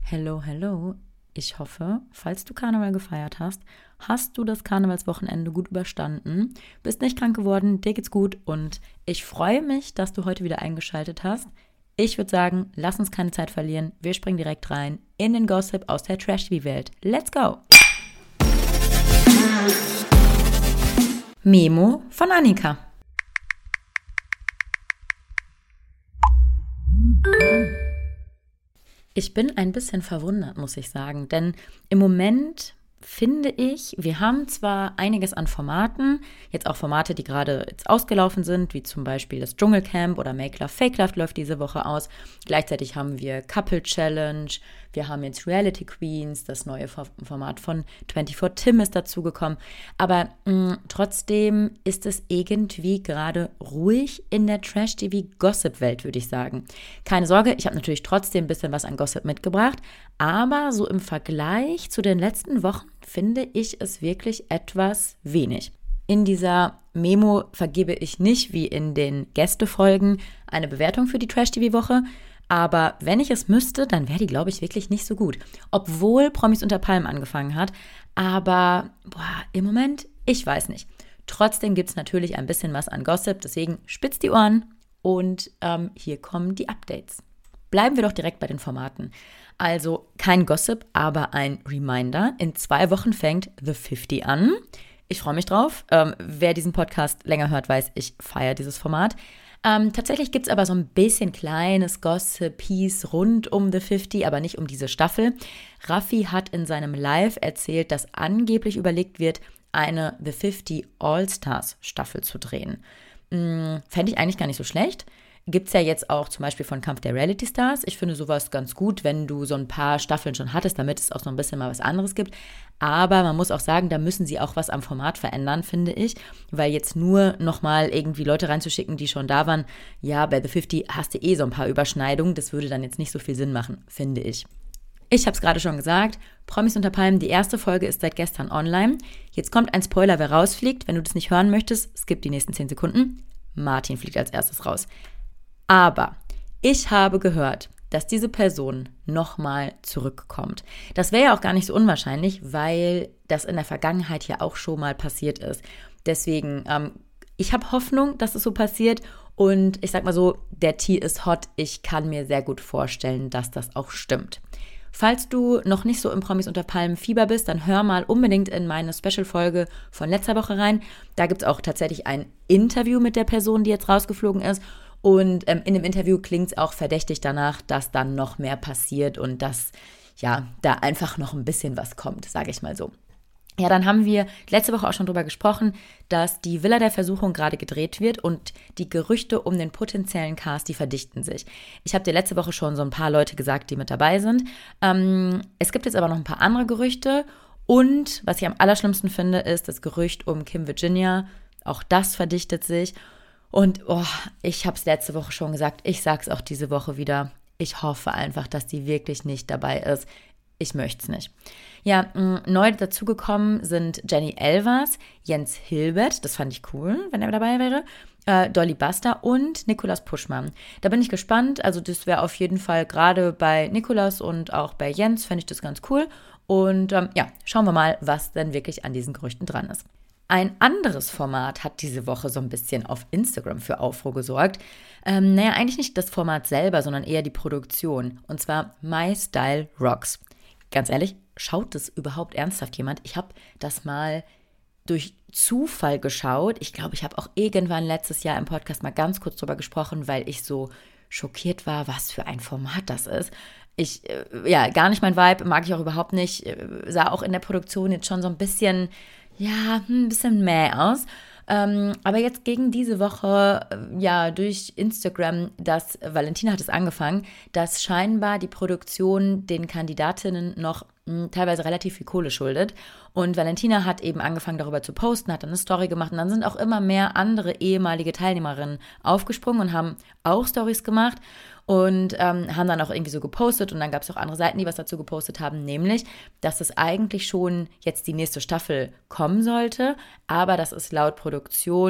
Hello, hello. Ich hoffe, falls du Karneval gefeiert hast, hast du das Karnevalswochenende gut überstanden, bist nicht krank geworden, dir geht's gut und ich freue mich, dass du heute wieder eingeschaltet hast. Ich würde sagen, lass uns keine Zeit verlieren. Wir springen direkt rein in den Gossip aus der Trash-TV-Welt. Let's go! Memo von Annika. Ich bin ein bisschen verwundert, muss ich sagen, denn im Moment finde ich, wir haben zwar einiges an Formaten, jetzt auch Formate, die gerade jetzt ausgelaufen sind, wie zum Beispiel das Dschungelcamp oder Make Love, Fake Love läuft diese Woche aus. Gleichzeitig haben wir Couple Challenge, wir haben jetzt Reality Queens, das neue Format von 24 Tim ist dazugekommen. Aber trotzdem ist es irgendwie gerade ruhig in der Trash-TV-Gossip-Welt, würde ich sagen. Keine Sorge, ich habe natürlich trotzdem ein bisschen was an Gossip mitgebracht, aber so im Vergleich zu den letzten Wochen finde ich es wirklich etwas wenig. In dieser Memo vergebe ich nicht, wie in den Gästefolgen, eine Bewertung für die Trash-TV-Woche, aber wenn ich es müsste, dann wäre die, glaube ich, wirklich nicht so gut. Obwohl Promis unter Palmen angefangen hat, aber im Moment, ich weiß nicht. Trotzdem gibt es natürlich ein bisschen was an Gossip, deswegen spitzt die Ohren und hier kommen die Updates. Bleiben wir doch direkt bei den Formaten. Also kein Gossip, aber ein Reminder. In 2 Wochen fängt The 50 an. Ich freue mich drauf. Wer diesen Podcast länger hört, weiß, ich feiere dieses Format. Tatsächlich gibt es aber so ein bisschen kleines Gossip-Piece rund um The 50, aber nicht um diese Staffel. Raffi hat in seinem Live erzählt, dass angeblich überlegt wird, eine The 50 All-Stars-Staffel zu drehen. Fände ich eigentlich gar nicht so schlecht. Gibt es ja jetzt auch zum Beispiel von Kampf der Reality Stars. Ich finde sowas ganz gut, wenn du so ein paar Staffeln schon hattest, damit es auch so ein bisschen mal was anderes gibt. Aber man muss auch sagen, da müssen sie auch was am Format verändern, finde ich. Weil jetzt nur nochmal irgendwie Leute reinzuschicken, die schon da waren, ja, bei The 50 hast du so ein paar Überschneidungen. Das würde dann jetzt nicht so viel Sinn machen, finde ich. Ich habe es gerade schon gesagt, Promis unter Palmen, die erste Folge ist seit gestern online. Jetzt kommt ein Spoiler, wer rausfliegt. Wenn du das nicht hören möchtest, skip die nächsten 10 Sekunden. Martin fliegt als erstes raus. Aber ich habe gehört, dass diese Person nochmal zurückkommt. Das wäre ja auch gar nicht so unwahrscheinlich, weil das in der Vergangenheit ja auch schon mal passiert ist. Deswegen, ich habe Hoffnung, dass es so passiert und ich sag mal so, der Tee ist hot. Ich kann mir sehr gut vorstellen, dass das auch stimmt. Falls du noch nicht so im Promis unter Palmen Fieber bist, dann hör mal unbedingt in meine Special-Folge von letzter Woche rein. Da gibt es auch tatsächlich ein Interview mit der Person, die jetzt rausgeflogen ist. Und in dem Interview klingt es auch verdächtig danach, dass dann noch mehr passiert und dass ja da einfach noch ein bisschen was kommt, sage ich mal so. Ja, dann haben wir letzte Woche auch schon drüber gesprochen, dass die Villa der Versuchung gerade gedreht wird und die Gerüchte um den potenziellen Cast, die verdichten sich. Ich habe dir letzte Woche schon so ein paar Leute gesagt, die mit dabei sind. Es gibt jetzt aber noch ein paar andere Gerüchte und was ich am allerschlimmsten finde, ist das Gerücht um Kim Virginia. Auch das verdichtet sich. Und ich habe es letzte Woche schon gesagt, ich sage es auch diese Woche wieder. Ich hoffe einfach, dass die wirklich nicht dabei ist. Ich möchte es nicht. Ja, neu dazugekommen sind Jenny Elvers, Jens Hilbert, das fand ich cool, wenn er dabei wäre, Dolly Buster und Nicolas Puschmann. Da bin ich gespannt, also das wäre auf jeden Fall gerade bei Nicolas und auch bei Jens, fände ich das ganz cool. Und schauen wir mal, was denn wirklich an diesen Gerüchten dran ist. Ein anderes Format hat diese Woche so ein bisschen auf Instagram für Aufruhr gesorgt. Eigentlich nicht das Format selber, sondern eher die Produktion. Und zwar My Style Rocks. Ganz ehrlich, schaut das überhaupt ernsthaft jemand? Ich habe das mal durch Zufall geschaut. Ich glaube, ich habe auch irgendwann letztes Jahr im Podcast mal ganz kurz drüber gesprochen, weil ich so schockiert war, was für ein Format das ist. Gar nicht mein Vibe, mag ich auch überhaupt nicht. Sah auch in der Produktion jetzt schon so ein bisschen mäh aus. Aber jetzt gegen diese Woche, durch Instagram, Valentina hat es angefangen, dass scheinbar die Produktion den Kandidatinnen noch teilweise relativ viel Kohle schuldet. Und Valentina hat eben angefangen, darüber zu posten, hat dann eine Story gemacht. Und dann sind auch immer mehr andere ehemalige Teilnehmerinnen aufgesprungen und haben auch Stories gemacht. Und haben dann auch irgendwie so gepostet und dann gab es auch andere Seiten, die was dazu gepostet haben, nämlich, dass es eigentlich schon jetzt die nächste Staffel kommen sollte, aber dass es laut Produktion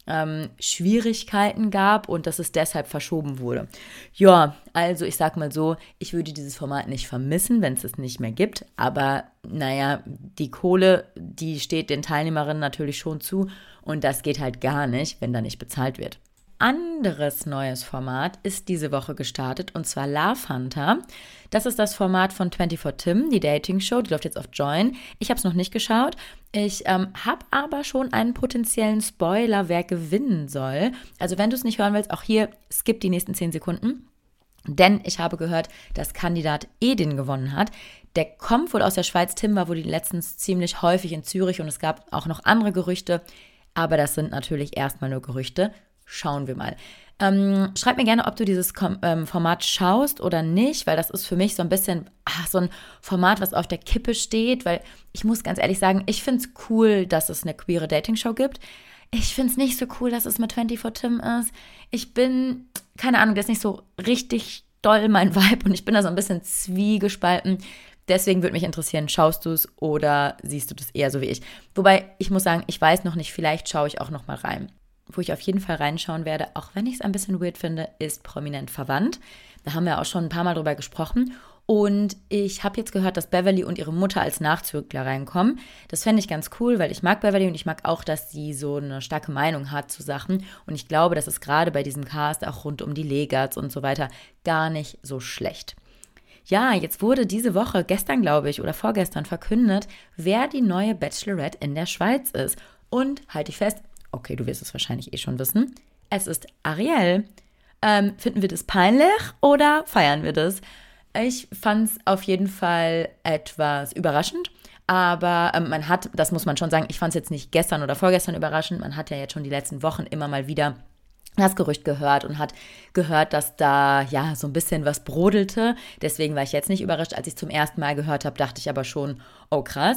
Schwierigkeiten gab und dass es deshalb verschoben wurde. Ja, also ich sag mal so, ich würde dieses Format nicht vermissen, wenn es nicht mehr gibt, aber naja, die Kohle, die steht den Teilnehmerinnen natürlich schon zu und das geht halt gar nicht, wenn da nicht bezahlt wird. Anderes neues Format ist diese Woche gestartet und zwar Love Hunter. Das ist das Format von 24 Tim, die Dating-Show, die läuft jetzt auf Join. Ich habe es noch nicht geschaut. Ich habe aber schon einen potenziellen Spoiler, wer gewinnen soll. Also wenn du es nicht hören willst, auch hier, skip die nächsten 10 Sekunden. Denn ich habe gehört, dass Kandidat Edin gewonnen hat. Der kommt wohl aus der Schweiz. Tim war wohl letztens ziemlich häufig in Zürich und es gab auch noch andere Gerüchte. Aber das sind natürlich erstmal nur Gerüchte. Schauen wir mal. Schreib mir gerne, ob du dieses Format schaust oder nicht, weil das ist für mich so ein bisschen so ein Format, was auf der Kippe steht, weil ich muss ganz ehrlich sagen, ich finde es cool, dass es eine queere Dating-Show gibt. Ich finde es nicht so cool, dass es mit 24 Tim ist. Ich bin, keine Ahnung, das ist nicht so richtig doll mein Vibe und ich bin da so ein bisschen zwiegespalten. Deswegen würde mich interessieren, schaust du es oder siehst du das eher so wie ich? Wobei, ich muss sagen, ich weiß noch nicht, vielleicht schaue ich auch noch mal rein. Wo ich auf jeden Fall reinschauen werde, auch wenn ich es ein bisschen weird finde, ist Prominent verwandt. Da haben wir auch schon ein paar Mal drüber gesprochen. Und ich habe jetzt gehört, dass Beverly und ihre Mutter als Nachzügler reinkommen. Das fände ich ganz cool, weil ich mag Beverly und ich mag auch, dass sie so eine starke Meinung hat zu Sachen. Und ich glaube, das ist gerade bei diesem Cast, auch rund um die Legats und so weiter, gar nicht so schlecht. Ja, jetzt wurde diese Woche, gestern glaube ich, oder vorgestern verkündet, wer die neue Bachelorette in der Schweiz ist. Und, halte ich fest, okay, du wirst es wahrscheinlich eh schon wissen. Es ist Ariel. Finden wir das peinlich oder feiern wir das? Ich fand es auf jeden Fall etwas überraschend. Aber man hat, das muss man schon sagen, ich fand es jetzt nicht gestern oder vorgestern überraschend. Man hat ja jetzt schon die letzten Wochen immer mal wieder das Gerücht gehört und hat gehört, dass da ja so ein bisschen was brodelte. Deswegen war ich jetzt nicht überrascht. Als ich es zum ersten Mal gehört habe, dachte ich aber schon, oh krass.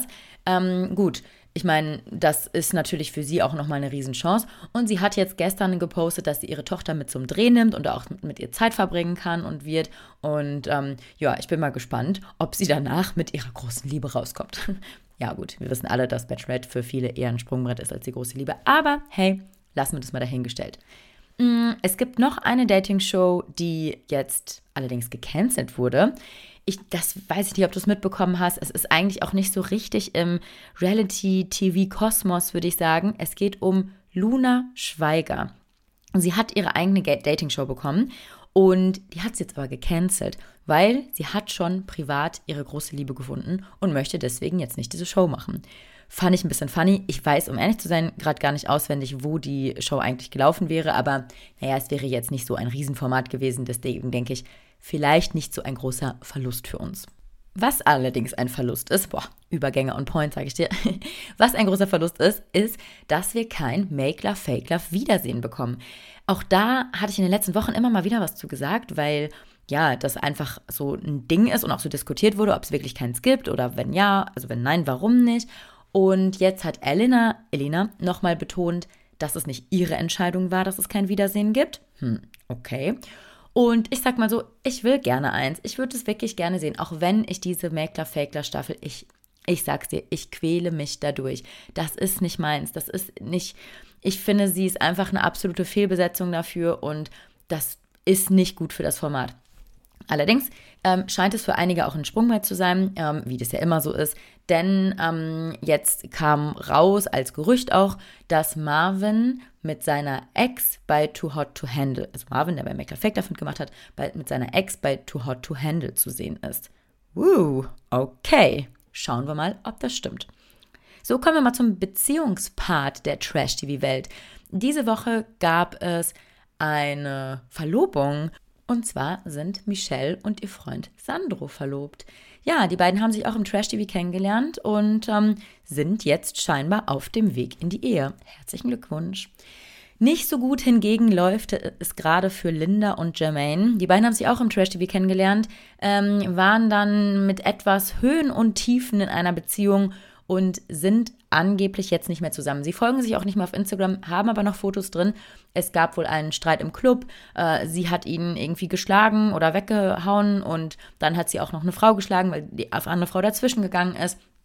Gut. Ich meine, das ist natürlich für sie auch nochmal eine Riesenchance. Und sie hat jetzt gestern gepostet, dass sie ihre Tochter mit zum Dreh nimmt und auch mit ihr Zeit verbringen kann und wird. Und ja, ich bin mal gespannt, ob sie danach mit ihrer großen Liebe rauskommt. Ja gut, wir wissen alle, dass Bachelorette für viele eher ein Sprungbrett ist als die große Liebe. Aber hey, lassen wir das mal dahingestellt. Es gibt noch eine Dating-Show, die jetzt allerdings gecancelt wurde. Das weiß ich nicht, ob du es mitbekommen hast. Es ist eigentlich auch nicht so richtig im Reality-TV-Kosmos, würde ich sagen. Es geht um Luna Schweiger. Sie hat ihre eigene Dating-Show bekommen und die hat sie jetzt aber gecancelt, weil sie hat schon privat ihre große Liebe gefunden und möchte deswegen jetzt nicht diese Show machen. Fand ich ein bisschen funny. Ich weiß, um ehrlich zu sein, gerade gar nicht auswendig, wo die Show eigentlich gelaufen wäre, aber naja, es wäre jetzt nicht so ein Riesenformat gewesen, deswegen denke ich, vielleicht nicht so ein großer Verlust für uns. Was allerdings ein Verlust ist, Übergänge on point, sage ich dir, was ein großer Verlust ist, dass wir kein Make Love, Fake Love Wiedersehen bekommen. Auch da hatte ich in den letzten Wochen immer mal wieder was zu gesagt, weil ja, das einfach so ein Ding ist und auch so diskutiert wurde, ob es wirklich keins gibt oder wenn ja, also wenn nein, warum nicht. Und jetzt hat Elena nochmal betont, dass es nicht ihre Entscheidung war, dass es kein Wiedersehen gibt. Okay. Und ich sag mal so, ich will gerne eins. Ich würde es wirklich gerne sehen, auch wenn ich diese Make Love, Fake Love Staffel, ich sag's dir, ich quäle mich dadurch. Das ist nicht meins. Das ist nicht, ich finde, sie ist einfach eine absolute Fehlbesetzung dafür und das ist nicht gut für das Format. Allerdings scheint es für einige auch ein Sprungbrett zu sein, wie das ja immer so ist, denn jetzt kam raus als Gerücht auch, dass Marvin mit seiner Ex bei Too Hot to Handle, also Marvin, der bei Make Love Fake Love mitgemacht hat, mit seiner Ex bei Too Hot to Handle zu sehen ist. Okay, schauen wir mal, ob das stimmt. So, kommen wir mal zum Beziehungspart der Trash-TV-Welt. Diese Woche gab es eine Verlobung. Und zwar sind Michelle und ihr Freund Sandro verlobt. Ja, die beiden haben sich auch im Trash-TV kennengelernt und sind jetzt scheinbar auf dem Weg in die Ehe. Herzlichen Glückwunsch. Nicht so gut hingegen läuft es gerade für Linda und Jermaine. Die beiden haben sich auch im Trash-TV kennengelernt, waren dann mit etwas Höhen und Tiefen in einer Beziehung und sind angeblich jetzt nicht mehr zusammen. Sie folgen sich auch nicht mehr auf Instagram, haben aber noch Fotos drin. Es gab wohl einen Streit im Club. Sie hat ihn irgendwie geschlagen oder weggehauen und dann hat sie auch noch eine Frau geschlagen, weil die andere Frau dazwischen gegangen ist.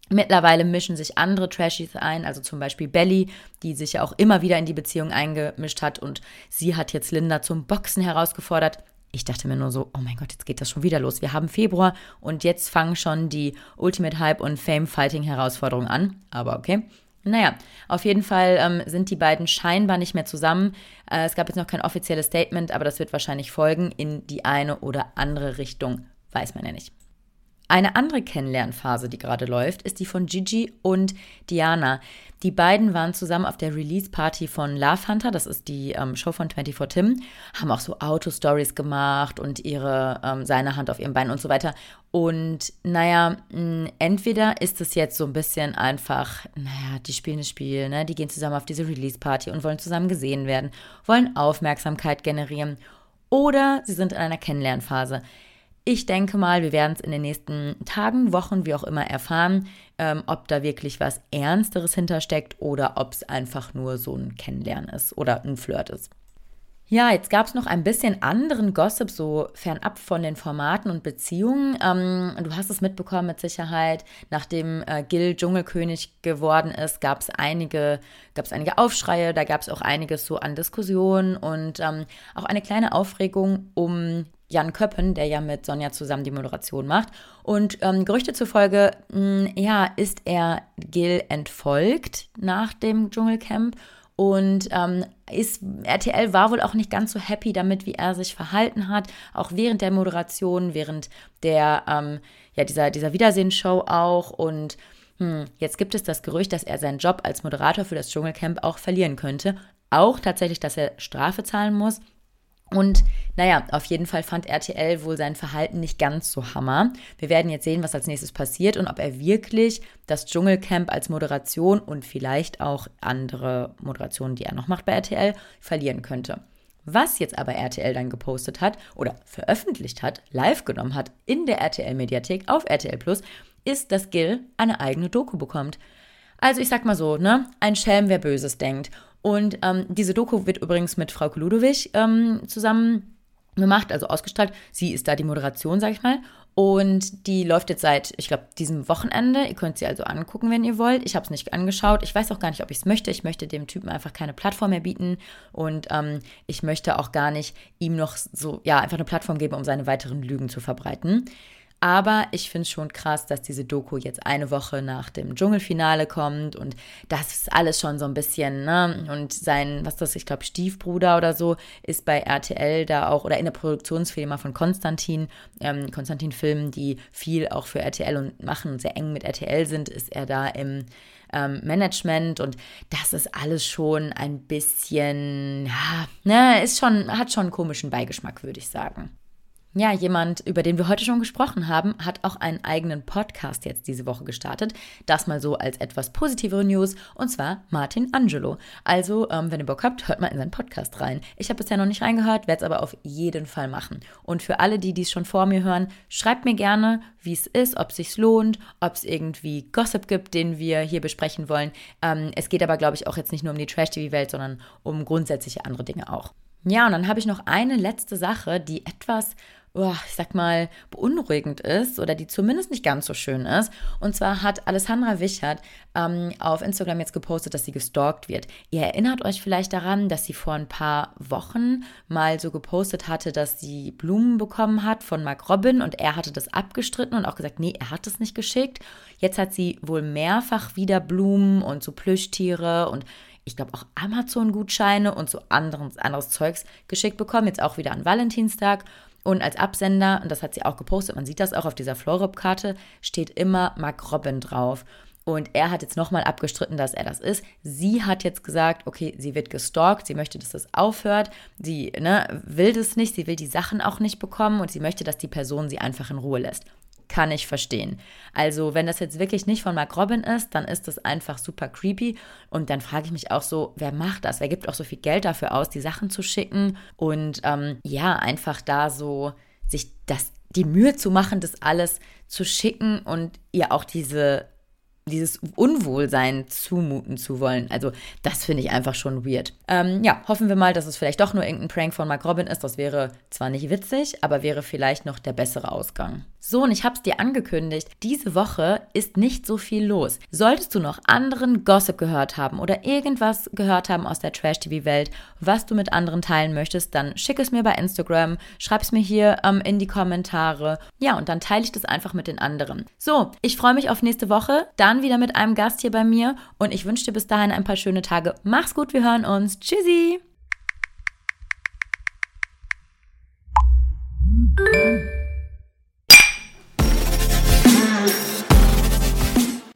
Mittlerweile mischen sich andere Trashies ein, also zum Beispiel Belly, die sich ja auch immer wieder in die Beziehung eingemischt hat und sie hat jetzt Linda zum Boxen herausgefordert. Ich dachte mir nur so, oh mein Gott, jetzt geht das schon wieder los. Wir haben Februar und jetzt fangen schon die Ultimate Hype und Fame Fighting Herausforderungen an. Aber okay. Naja, auf jeden Fall sind die beiden scheinbar nicht mehr zusammen. Es gab jetzt noch kein offizielles Statement, aber das wird wahrscheinlich folgen in die eine oder andere Richtung. Weiß man ja nicht. Eine andere Kennenlernphase, die gerade läuft, ist die von Gigi und Diana. Die beiden waren zusammen auf der Release-Party von Love Hunter, das ist die Show von 24 Tim, haben auch so Auto-Stories gemacht und seine Hand auf ihrem Bein und so weiter. Und naja, entweder ist es jetzt so ein bisschen einfach, die spielen das Spiel, ne? Die gehen zusammen auf diese Release-Party und wollen zusammen gesehen werden, wollen Aufmerksamkeit generieren. Oder sie sind in einer Kennenlernphase. Ich denke mal, wir werden es in den nächsten Tagen, Wochen, wie auch immer erfahren, ob da wirklich was Ernsteres hintersteckt oder ob es einfach nur so ein Kennenlernen ist oder ein Flirt ist. Ja, jetzt gab es noch ein bisschen anderen Gossip, so fernab von den Formaten und Beziehungen. Du hast es mitbekommen mit Sicherheit, nachdem Gil Dschungelkönig geworden ist, gab es einige Aufschreie, da gab es auch einiges so an Diskussionen und auch eine kleine Aufregung um Jan Köppen, der ja mit Sonja zusammen die Moderation macht. Und Gerüchte zufolge, ist er Gil entfolgt nach dem Dschungelcamp. Und RTL war wohl auch nicht ganz so happy damit, wie er sich verhalten hat, auch während der Moderation, während der dieser Wiedersehen-Show auch. Und jetzt gibt es das Gerücht, dass er seinen Job als Moderator für das Dschungelcamp auch verlieren könnte. Auch tatsächlich, dass er Strafe zahlen muss. Und auf jeden Fall fand RTL wohl sein Verhalten nicht ganz so Hammer. Wir werden jetzt sehen, was als nächstes passiert und ob er wirklich das Dschungelcamp als Moderation und vielleicht auch andere Moderationen, die er noch macht bei RTL, verlieren könnte. Was jetzt aber RTL dann gepostet hat oder veröffentlicht hat, live genommen hat in der RTL-Mediathek auf RTL Plus, ist, dass Gil eine eigene Doku bekommt. Also ich sag mal so, ein Schelm, wer Böses denkt. Und diese Doku wird übrigens mit Frau Ludowig zusammen gemacht, also ausgestrahlt. Sie ist da die Moderation, sag ich mal. Und die läuft jetzt seit, ich glaube, diesem Wochenende. Ihr könnt sie also angucken, wenn ihr wollt. Ich habe es nicht angeschaut. Ich weiß auch gar nicht, ob ich es möchte. Ich möchte dem Typen einfach keine Plattform mehr bieten. Und ich möchte auch gar nicht ihm noch so, einfach eine Plattform geben, um seine weiteren Lügen zu verbreiten. Aber ich finde es schon krass, dass diese Doku jetzt eine Woche nach dem Dschungelfinale kommt und das ist alles schon so ein bisschen, Und sein, ich glaube, Stiefbruder oder so, ist bei RTL da auch, oder in der Produktionsfirma von Konstantin Filmen, die viel auch für RTL und machen und sehr eng mit RTL sind, ist er da im Management und das ist alles schon ein bisschen, hat schon einen komischen Beigeschmack, würde ich sagen. Ja, jemand, über den wir heute schon gesprochen haben, hat auch einen eigenen Podcast jetzt diese Woche gestartet. Das mal so als etwas positivere News, und zwar Martin Angelo. Also, wenn ihr Bock habt, hört mal in seinen Podcast rein. Ich habe bisher noch nicht reingehört, werde es aber auf jeden Fall machen. Und für alle, die es schon vor mir hören, schreibt mir gerne, wie es ist, ob es sich lohnt, ob es irgendwie Gossip gibt, den wir hier besprechen wollen. Es geht aber, glaube ich, auch jetzt nicht nur um die Trash-TV-Welt, sondern um grundsätzliche andere Dinge auch. Ja, und dann habe ich noch eine letzte Sache, die etwas beunruhigend ist oder die zumindest nicht ganz so schön ist. Und zwar hat Alessandra Wichert auf Instagram jetzt gepostet, dass sie gestalkt wird. Ihr erinnert euch vielleicht daran, dass sie vor ein paar Wochen mal so gepostet hatte, dass sie Blumen bekommen hat von Mark Robin und er hatte das abgestritten und auch gesagt, nee, er hat es nicht geschickt. Jetzt hat sie wohl mehrfach wieder Blumen und so Plüschtiere und ich glaube auch Amazon-Gutscheine und so anderes Zeugs geschickt bekommen, jetzt auch wieder an Valentinstag. Und als Absender, und das hat sie auch gepostet, man sieht das auch auf dieser Florop-Karte, steht immer Mark Robin drauf. Und er hat jetzt nochmal abgestritten, dass er das ist. Sie hat jetzt gesagt, okay, sie wird gestalkt, sie möchte, dass das aufhört. Sie will das nicht, sie will die Sachen auch nicht bekommen und sie möchte, dass die Person sie einfach in Ruhe lässt. Kann ich verstehen. Also wenn das jetzt wirklich nicht von Mark Robin ist, dann ist das einfach super creepy und dann frage ich mich auch so, wer macht das? Wer gibt auch so viel Geld dafür aus, die Sachen zu schicken und einfach da so sich die Mühe zu machen, das alles zu schicken und ihr auch dieses Unwohlsein zumuten zu wollen. Also das finde ich einfach schon weird. Hoffen wir mal, dass es vielleicht doch nur irgendein Prank von Mark Robin ist. Das wäre zwar nicht witzig, aber wäre vielleicht noch der bessere Ausgang. So, und ich habe es dir angekündigt, diese Woche ist nicht so viel los. Solltest du noch anderen Gossip gehört haben oder irgendwas gehört haben aus der Trash-TV-Welt, was du mit anderen teilen möchtest, dann schick es mir bei Instagram, schreib es mir hier in die Kommentare. Ja, und dann teile ich das einfach mit den anderen. So, ich freue mich auf nächste Woche, dann wieder mit einem Gast hier bei mir und ich wünsche dir bis dahin ein paar schöne Tage. Mach's gut, wir hören uns. Tschüssi!